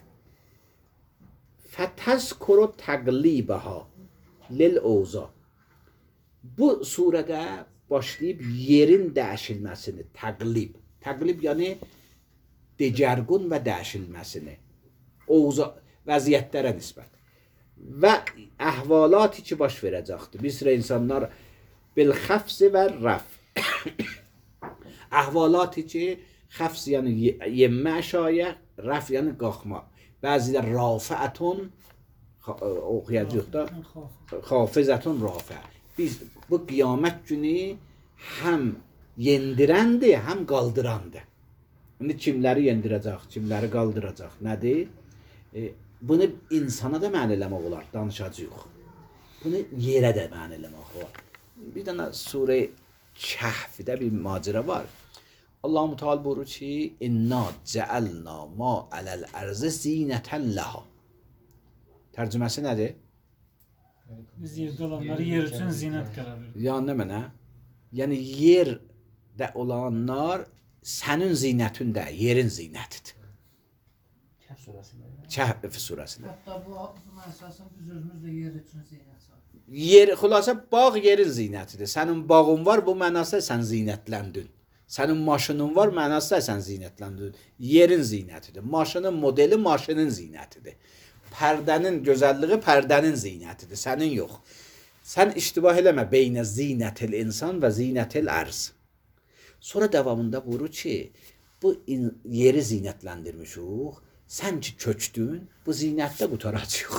Fətəzkuru təqlibəha lil-ovza. Bu surədə başlayıb yerin dəyişilməsini, təqlib. Təqlib yəni degərgun və dəyişilməsini, ovza, vəziyyətlərə nisbət. Və əhvalatı ki, baş verəcəkdir. Bir sıra insanlar bil-xəfsi və rəf. Əhvalatı ki, xəfs yəni yemmə əşayə, rəf yəni qalxma. Bəzilə rafəətun, oxuyacaq da, xafizətun rafə. Biz bu qiyamət günü həm yendirəndir, həm qaldırandır. İndi kimləri yendirəcək, kimləri qaldıracaq, nədir? E, bunu insana da mən eləmək olar, danışacaq. Bunu yerə də mən eləmək olar. Bir dənə surə Kəhfdə bir macera var. Allah-u Teala buyurur ki, İnna cəəlna ma aləl ərzə zinətən ləha. Tərcüməsi nədir? Biz yerdə olanları yer üçün zinət qərar verir. Yəni nə mənə? Yəni yerdə olanlar sənin zinətin də, yerin zinətidir. Kəhf surəsində. Kəhf surəsində. Hətta bu, buna əsasən biz özümüz də yer üçün zinət salırıq. Yer, xülasə bağ yerin zinətidir. Sənin bağın var, bu mənasında sən zinətləndin. Sənin maşının var, mənasında sən zinətləndin. Yerin zinətidir. Maşının modeli maşının zinətidir. Pərdənin gözəlliyi pərdənin zinətidir, sənin yox. Sən iştibah eləmə beynə zinətil insan və zinətil ərz. Sonra davamında buyurur ki, bu yeri zinətləndirmişik, sən ki köçdün, bu zinətdə qutaracaq.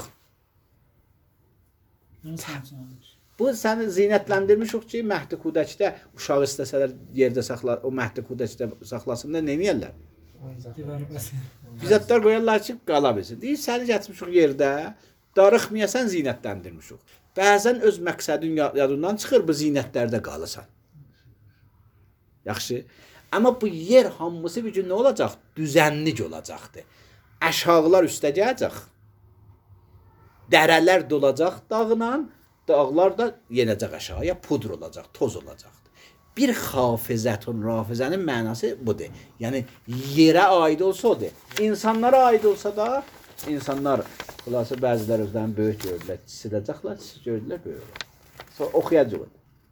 Bu səni zinətləndirmişik ki, Məhdi Kudəkdə uşaq istəsələr yerdə saxlar, o Məhdi Kudəkdə saxlasında nə eləyərlər? Bizətlər qoyarlar ki, qala bilsin. Deyir, səni gətirmişik yerdə, darıxmayasan zinətləndirmişik. Bəzən öz məqsədin yadından çıxır, bu zinətlərdə qalısan. Yaxşı. Amma bu yer hamısı bir gün nə olacaq? Düzənlik olacaqdır. Əşağılar üstə gələcək. Dərələr dolacaq dağla, dağlar da yenəcək aşağıya, pudr olacaq, toz olacaqdır. Bir xafizətun rafizənin mənası budur. Yəni yerə aid olsa odur. İnsanlara aid olsa da insanlar xülasə bəzilər özlərini böyük gördülər, siləcəklər, siz gördülər böyük. Sonra oxuyacaq.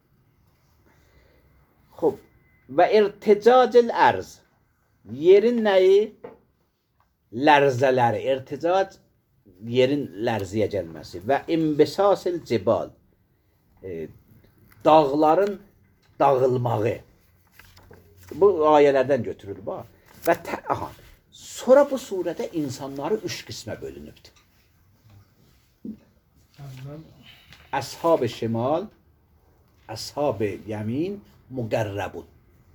Xoş. Və irticacil ərz. Yerin nəyi? Lərzələri. İrticac yerin lərziyə gəlməsi və imbisasil cibal. E, dağların dağılmağı. Bu ayələrdən götürülür bax. Və tə, aha, sonra bu surədə insanları üç qismə bölünübdür. Əshab-ı şimal, əshab-ı yəmin, müqərrəbun.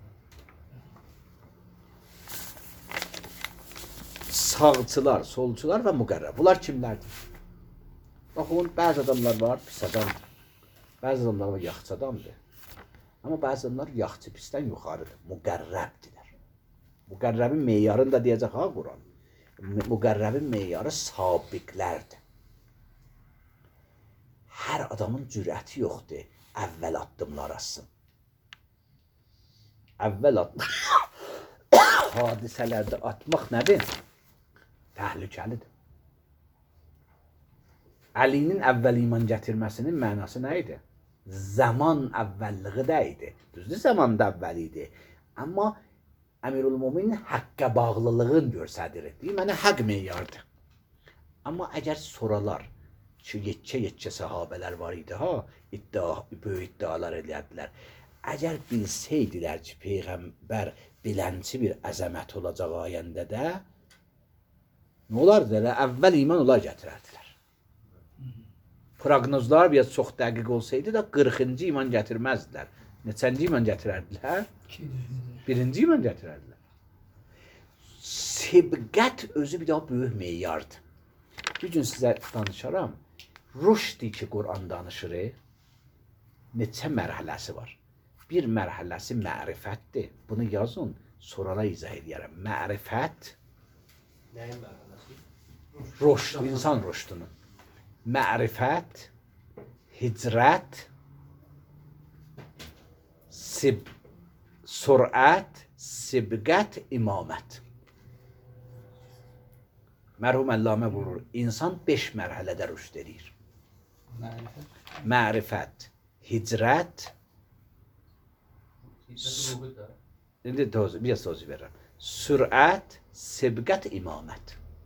Sağçılar, solçular və müqərrəb. Bunlar kimlərdir? Baxın, bəzi adamlar var, pis adamdır. Bəzi adamlar var, yaxçı adamdır. Amma bəzi adamlar yaxçı pisdən yuxarıdır. Müqərrəbdirlər. Müqərrəbin meyarını da deyəcək ha Quran. Müqərrəbin meyarı sabiqlərdir. Hər adamın cürəti yoxdur. Əvvəl addımlar atsın. Əvvəl addımlar hadisələrdə atmaq nədir? Təhlükəlidir. Əlinin əvvəl iman gətirməsinin mənası nə idi? Zaman əvvəlliği də idi. Düzdür, zaman da əvvəl idi. Amma Əmirul-Müminin həqqə bağlılığını göstərir. Deyir, mənə haqq meyardır. Amma əgər soralar ki, yetçə-yetçə sahabələr var idi, ha, iddia, böyük iddialar elədilər. Əgər bilsəydilər ki, Peyğəmbər bilənçi bir əzəmət olacaq ayəndə də, nə olardı? Əvvəl iman olar gətirərdilər. Proqnozlar biraz çox dəqiq olsaydı da qırxıncı iman gətirməzdilər. Neçənci iman gətirərdilər? Birinci iman gətirərdilər. Sibqət özü bir daha böyük meyardır. Bir gün sizə danışaram. Rüşdi ki, Quran danışır, neçə mərhələsi var. Bir mərhələsi mərifətdir. Bunu yazın, sonralar izah edərəm. Mərifət Nəyin mərhələsi? rüşd, insan rüşdünün. Mərifət, hicrət, sib, sürət, sibqət, imamət. Mərhum Əllamə vurur. İnsan beş mərhələdə rüşd edir. Mərifət, hicrət, indi toz, biraz toz verirəm. Sürət, sibqət, imamət.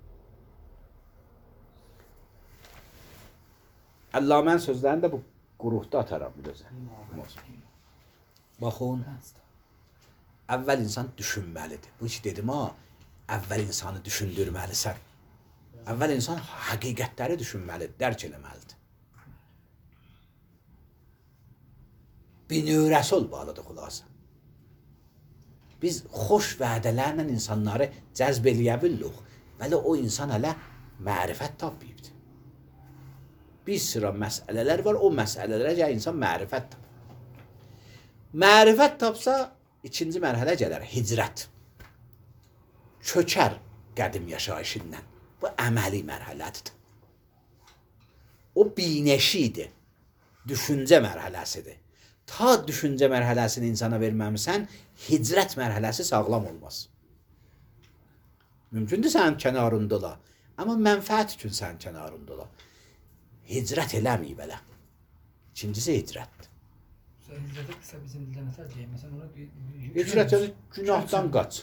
Əllamənin sözlərini də bu qruhda ataram bir özə. Baxın, əvvəl insan düşünməlidir. Bu ki dedim ha, əvvəl insanı düşündürməlisən. Əvvəl insan həqiqətləri düşünməlidir, dərk eləməlidir. Binövrəsi olmalıdır xülasə. Biz xoş vədələrlə insanları cəzb eləyə bilirik. Bəli, o insan hələ mərifət tapmayıbdır. Bir sıra məsələlər var, o məsələlərə gəl insan mərifət tapır. Mərifət tapsa, ikinci mərhələ gələr, hicrət. Çökər qədim yaşayışından. Bu əməli mərhələdir. O binəşidir, düşüncə mərhələsidir. Ta düşüncə mərhələsini insana verməmisən, hicrət mərhələsi sağlam olmaz. Mümkündür sənin kənarında ola, amma mənfəət üçün sənin kənarında ola. Hicrət eləməyib elə. İkincisi hicrətdir. Hicrətə qısa bizim dildə məsəl deyək. Məsələn, ona Hicrət yəni günahdan qaç.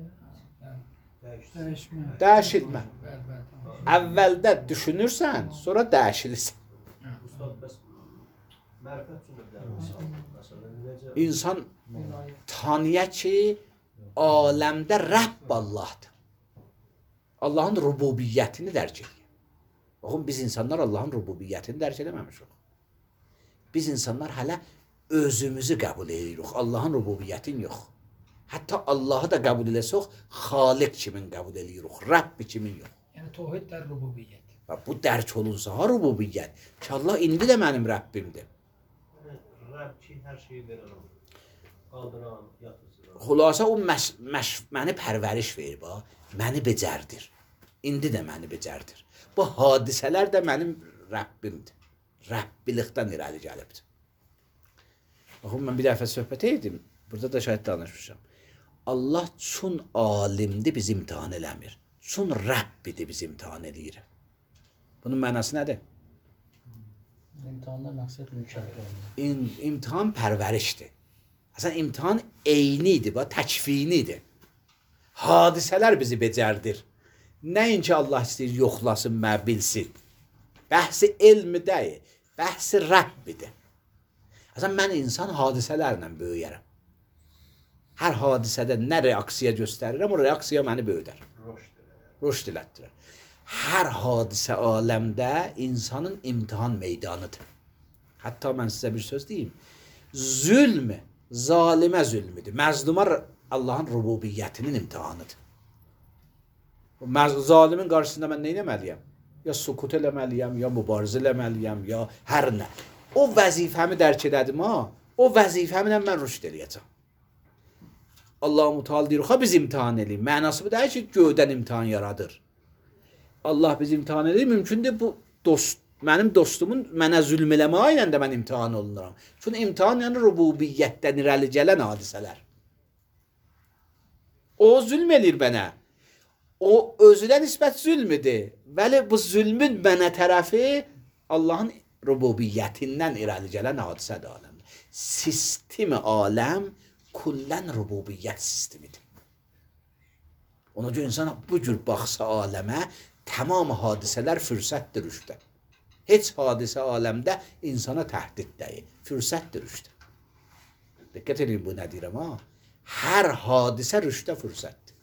Dəyişmə. Dəyişilmə. Əvvəldə düşünürsən, sonra dəyişilirsən. Ustad, bəs mərifət üçün də məsələn, necə? İnsan tanıya ki, aləmdə Rəbb Allahdır. Allahın rububiyyətini dərk edir. Baxın, biz insanlar Allahın rububiyyətini dərk eləməmişik. Biz insanlar hələ özümüzü qəbul edirik, Allahın rububiyyətini yox. Hətta Allahı da qəbul eləsək, Xaliq kimin qəbul edirik, Rəbbi kimin yox. Yəni, tohid də rububiyyət. Bu dərk olunsa, ha rububiyyət, ki Allah indi də mənim Rəbbimdir. Rəbb ki, hər şeyi verən, qaldıran, yatıcıran. Xülasə o məş, məş, məni pərvəriş verir, bax, məni becərdir. İndi də məni becərdir. Bu hadisələr də mənim Rəbbimdir. Rəbbilikdən irəli gəlibdir. Baxın, mən bir dəfə söhbət edim, burada da şahid danışmışam. Allah çün alimdir, biz imtihan eləmir. Çün Rəbbidir biz imtihan edir. Bunun mənası nədir? İmtihanda məqsəd mükəmməl olmaq. İm imtihan pərvərişdir. Əslən imtihan eynidir, bax təkvinidir. Hadisələr bizi becərdir. Nəinki Allah istəyir yoxlasın, mə bilsin. Bəhsi elmi deyil, bəhsi Rəbbidir. Əslən mən insan hadisələrlə böyüyərəm. Hər hadisədə nə reaksiya göstərirəm, o reaksiya məni böyüdər. Rüşd elətdirər. Hər hadisə aləmdə insanın imtihan meydanıdır. Hətta mən sizə bir söz deyim. Zülm, zalimə zülmüdür. Məzluma Allahın rububiyyətinin imtihanıdır. Zalimin qarşısında mən nə etməliyəm? Ya sukut eləməliyəm, ya mübarizə eləməliyəm, ya hər nə. O vəzifəmi dərk elədim ha, o vəzifəmlə mən rüşd eləyəcəm. Allah-u Teala deyir, ha biz imtihan eləyim. Mənası bu deyil ki, göydən imtihan yaradır. Allah biz imtihan edir, mümkündür bu dost, mənim dostumun mənə zülm eləməyi ilə də mən imtihan olunuram. Çünki imtihan yəni rububiyyətdən irəli gələn hadisələr. O zülm eləyir mənə. O özünə nisbət zülmüdür. Bəli bu zülmün mənə tərəfi Allahın rububiyyətindən irəli gələn hadisədir aləmdə. Sistemi aləm kullən rububiyyət sistemidir. Ona görə insan bu cür baxsa aləmə, tamam hadisələr fürsətdir rüşdə. Heç hadisə aləmdə insana təhdid deyil, fürsətdir rüşdə. Diqqət edin bu nə deyirəm ha? Hər hadisə rüşdə fürsətdir.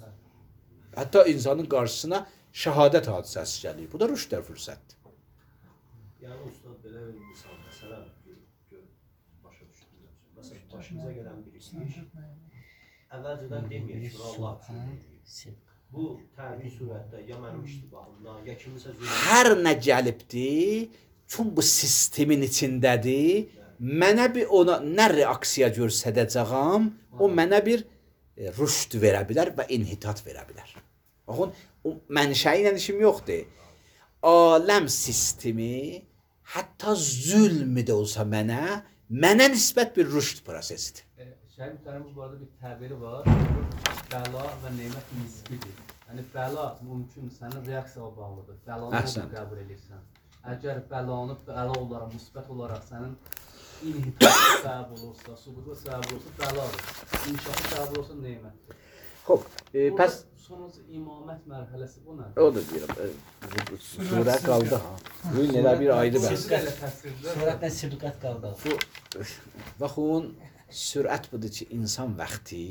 Hətta insanın qarşısına şəhadət hadisəsi gəlir. Bu da rüşdə fürsətdir. Yəni ustad belə bir misal, məsələn, gör, başa düşdüm. Məsələn, başımıza gələn bir iş. Əvvəlcədən deməyək ki, Allah üçün. Bu təbii surətdə ya mənim iştibahımdan, ya kimisə zülm. Hər nə gəlibdir, çünki bu sistemin içindədir, mənə bir ona nə reaksiya göstərəcəyəm, o mənə bir e, rüşd verə bilər və inhitat verə bilər. Baxın, o mənşəyi ilə işim yoxdur. Aləm sistemi hətta zülm də olsa mənə, mənə nisbət bir rüşd prosesidir. Şəhid mühtərəmiz bu arada bir təbiri var. Bəla və nemət nisbidir. Yəni bəla mümkün sənin reaksiyaya bağlıdır. Bəlanı Əhsən. qəbul edirsən. Əgər bəlanı bəla olaraq, müsbət olaraq sənin inhitatı səbəb olursa, subuta səbəb olursa bəladır. İnşaatı səbəb olursa nemətdir. Xoş, e, pəs Sonrası imamət mərhələsi bu nədir? o da deyirəm, e, surə qaldı ha. Bu elə bir ayrı bəhs. Sürətlə təsvirlər. Sürətlə sibqət qaldı. Bu baxın, sürət budur ki, insan vaxtı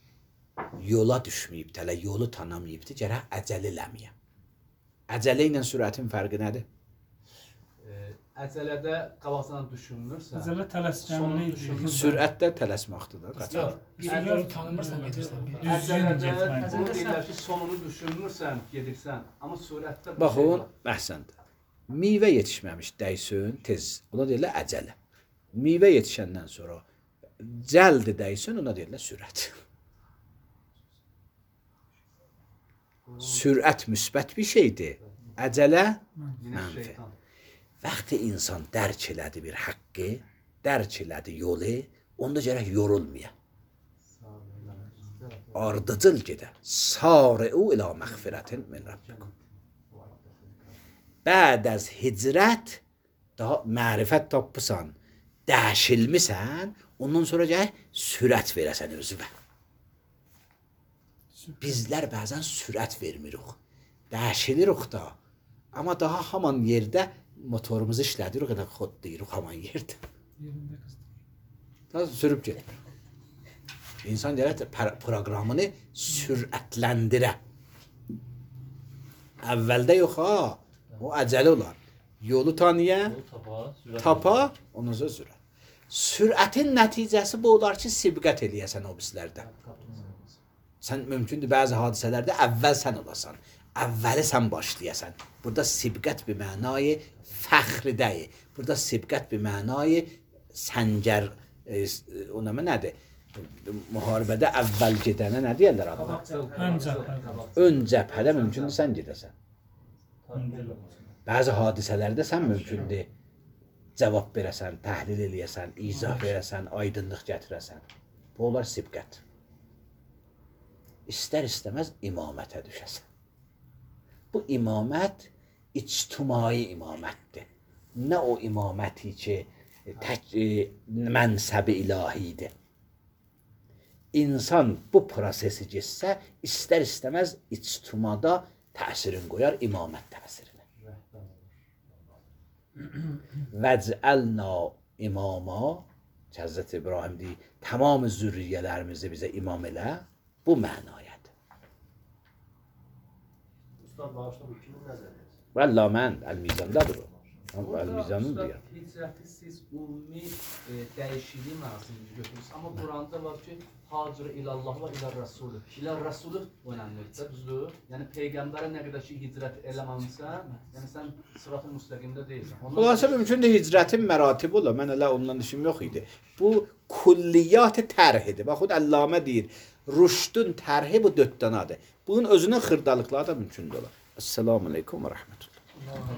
yola düşməyib, tələ yolu tanımayıbdır, gərək əcəl eləməyəm. Əcələ ilə sürətin fərqi nədir? Əcələdə qabaqdan düşünmürsən. Əzələ tələskənlik. Sürətdə tələsməkdir da, qaçar. Bir yolu tanımırsan gedirsən. Düzgün Əcələdə getmək. bunu deyirlər ki, sonunu düşünmürsən, gedirsən. Amma sürətdə bu Baxın, şey var. əhsənd. Meyvə yetişməmiş dəysün tez. Ona deyirlər əcələ. Meyvə yetişəndən sonra cəldi dəysün, ona deyirlər sürət. Sürət müsbət bir şeydir. Əcələ Yine mənfi. şeytan. Vaxtı insan dərk elədi bir haqqı, dərk elədi yolu, onda gərək yorulmaya. Ardıcıl gedə. Sari'u ilə məğfirətin min Rabbikum. Bəd əz hicrət, daha mərifət tapısan, dəşilmisən, ondan sonra gərək sürət verəsən özüvə. Bizlər bəzən sürət vermirik. Dəşilirik da. Amma daha haman yerdə motorumuzu işlədirik, qədər xod deyirik haman yerdə. Yerində qızdır. Daha sürüb gedir. İnsan gərək proqramını sürətləndirə. Əvvəldə yox ha, o əcəli olar. Yolu tanıya, tapa, ondan sonra sürət. Sürətin nəticəsi bu olar ki, sibqət eləyəsən o bizlərdə. Sən mümkündür bəzi hadisələrdə əvvəl sən olasan. Əvvəli sən başlayasan. Burada sibqət bir mənayı fəxri deyil. Burada sibqət bir mənayı səngər, e, ona mı nədir? Müharibədə əvvəl gedənə nə deyərlər adına? Ön cəbhədə. Ön cəbhədə mümkündür sən gedəsən. Bəzi hadisələrdə sən mümkündür cavab verəsən, təhlil eləyəsən, izah verəsən, aydınlıq gətirəsən. Bu olar sibqət. İstər istəməz imamətə düşəsən. bu imamət ictimai imamətdir. Nə o imaməti ki, tək e, mənsəbi ilahidir. İnsan bu prosesi geçsə, istər istəməz ictimada təsirin qoyar imamət təsirini. Vəcəlna imama, ki Həzrət İbrahim deyir, tamam zürriyyələrimizi bizə imam elə, bu mənayədir. Ustad bağışla bu kimin nəzəriyyəsi? Vəlla mən, Əl-Mizandadır o. Burada Əl-Mizanın usta, deyir. hicrəti siz ümumi e, dəyişikliyi mənasında götürürsünüz. Amma Quranda var ki, hacirə ilallah və ilar rəsulü. İlar rəsulü önəmlidir, düzdür? Yəni Peyğəmbərə nə qədər ki, hicrət eləməmisən, yəni sən sırat-ı müstəqimdə deyilsən. Ondan Xülasə mümkündür hicrətin məratibi ola. Mən elə ondan işim yox idi. Bu kulliyyat tərhidir. Bax, xud Əllamə deyir, rüşdün tərhi bu dörd danadır. Bunun özünün xırdalıqları da mümkündür ola. Esselamu aleykum və rəhmətullah.